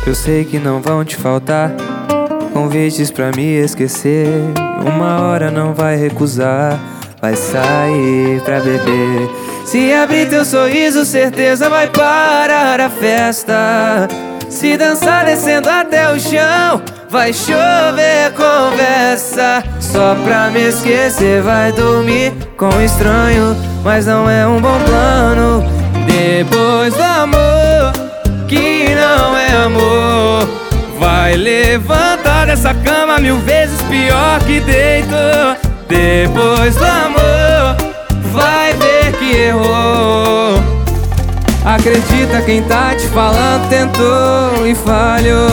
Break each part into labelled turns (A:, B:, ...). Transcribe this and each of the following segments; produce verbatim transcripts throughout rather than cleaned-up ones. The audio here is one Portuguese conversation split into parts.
A: Eu sei que não vão te faltar convites pra me esquecer. Uma hora não vai recusar, vai sair pra beber. Se abrir teu sorriso, certeza vai parar a festa. Se dançar descendo até o chão, vai chover conversa. Só pra me esquecer, vai dormir com um estranho, mas não é um bom plano. Depois do amor, que não é amor, vai levantar dessa cama mil vezes pior que deitou. Depois do amor, vai ver que errou. Acredita quem tá te falando, tentou e falhou.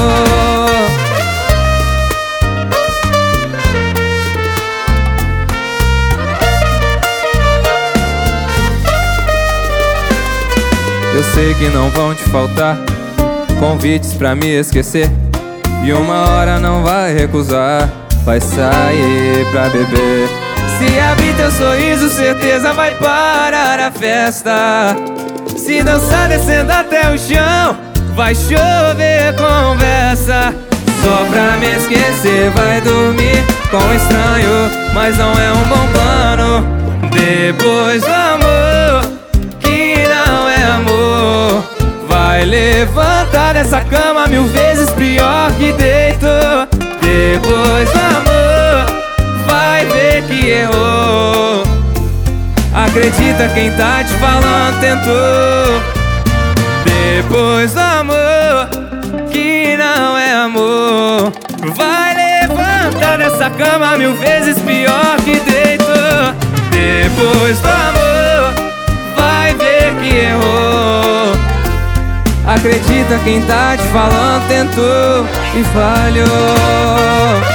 A: Eu sei que não vão te faltar convites pra me esquecer, e uma hora não vai recusar, vai sair pra beber. Se abrir teu sorriso, certeza vai parar a festa. Se dançar descendo até o chão, vai chover conversa. Só pra me esquecer, vai dormir com um estranho, mas não é um bom plano. Depois do amor, que não é amor, vai levantar dessa cama mil vezes pior que deitou. Depois do amor, vai ver que errou. Acredita quem tá te falando, tentou. Depois do amor, que não é amor, vai levantar dessa cama mil vezes pior que deitou. Depois do amor, vai ver que errou. Acredita quem tá te falando, tentou e falhou.